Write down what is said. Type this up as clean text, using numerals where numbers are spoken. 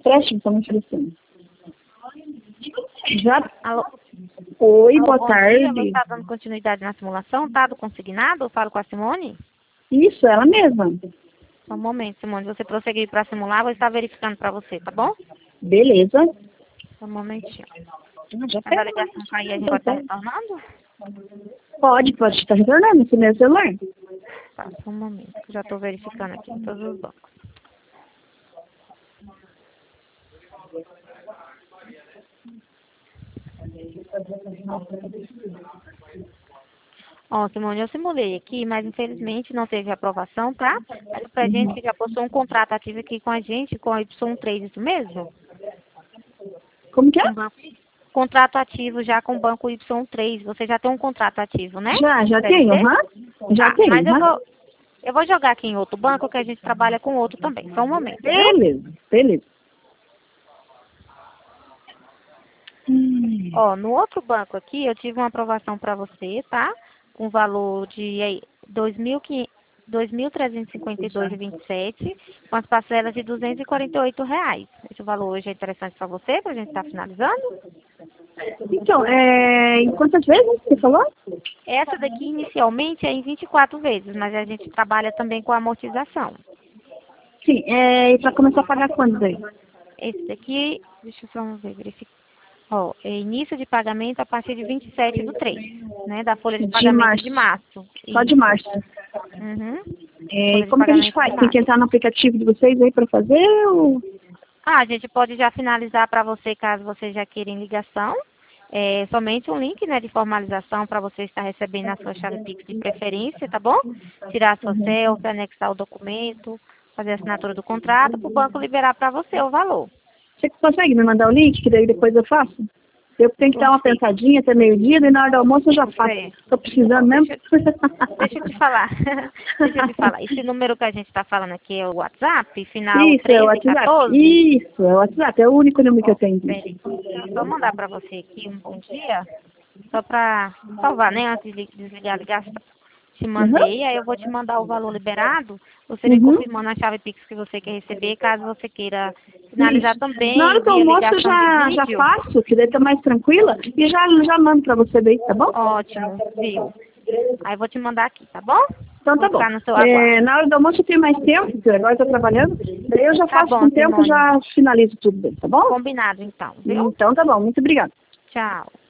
empréstimo estão me oferecendo. Já... Alô? Oi, Alô, boa bom tarde. dia. Você está dando continuidade na simulação? Tá do consignado? Eu falo com a Simone? Isso, ela mesma. Só um momento, Simone. Você prosseguir para simular, vou estar verificando para você, tá bom? Beleza. Só um momentinho. Já Quando a ligação cair, a gente pode estar retornando? Pode estar retornando esse meu celular. Tá, só um momento. Que eu já estou verificando aqui em todos os bancos. Ó, Simone, eu simulei aqui, mas infelizmente não teve aprovação, tá? Mas pra gente que já possui um contrato ativo aqui com a gente, com a Y3, isso mesmo? Como que é? Contrato ativo já com o banco Y3. Você já tem um contrato ativo, né? Já Deve tenho, ser? aham. Já Tá, tenho, mas aham. eu vou jogar aqui em outro banco que a gente trabalha com outro também. Só um momento, viu? Beleza, beleza. Ó, no outro banco aqui, eu tive uma aprovação para você, tá? Com valor de aí, 2.352,27, com as parcelas de R$ 248. Esse valor hoje é interessante para você, para a gente estar finalizando? Então, em quantas vezes você falou? Essa daqui, inicialmente, é em 24 vezes, mas a gente trabalha também com amortização. Sim, e para começar a pagar quando daí? Esse daqui, deixa eu só ver, verificar. Ó, é início de pagamento a partir de 27/3, né? Da folha de pagamento de março. Só de Isso. março. Uhum. E Folha de como que a gente pagamento de faz? Tem que março. entrar no aplicativo de vocês aí para fazer ou... Ah, a gente pode já finalizar para você, caso você já queira em ligação. É somente um link, né, de formalização para você estar recebendo a sua chave Pix de preferência, tá bom? Tirar a sua selfie, anexar o documento, fazer a assinatura do contrato, para o banco liberar para você o valor. Você consegue me mandar o link, que daí depois eu faço? Eu tenho que dar uma Consigo. pensadinha até meio-dia, e na hora do almoço eu já faço. É. Estou precisando mesmo. Deixa eu te falar. Deixa eu te falar. Esse número que a gente está falando aqui é o WhatsApp, final Isso, é o 13, WhatsApp. 14? Isso, é o WhatsApp. É o único número que eu Ó, tenho. peraí. Deixa eu só mandar para você aqui um bom dia, só para salvar, né, antes de desligar a ligação. Te mandei, aí eu vou te mandar o valor liberado, você me confirmando a chave Pix que você quer receber, caso você queira finalizar Isso. Na hora também do via almoço eu ligação de já vídeo. faço, que daí tá mais tranquila, e já mando pra você daí, tá bom? Ótimo, viu? Aí eu vou te mandar aqui, tá bom? Então Vou tá bom. ficar no seu aguardo. Na hora do almoço eu tenho mais tempo, porque agora eu tô trabalhando, daí eu já Tá faço bom, com tempo e Simone. já finalizo tudo bem, tá bom? Combinado então, viu? Então tá bom, muito obrigada. Tchau.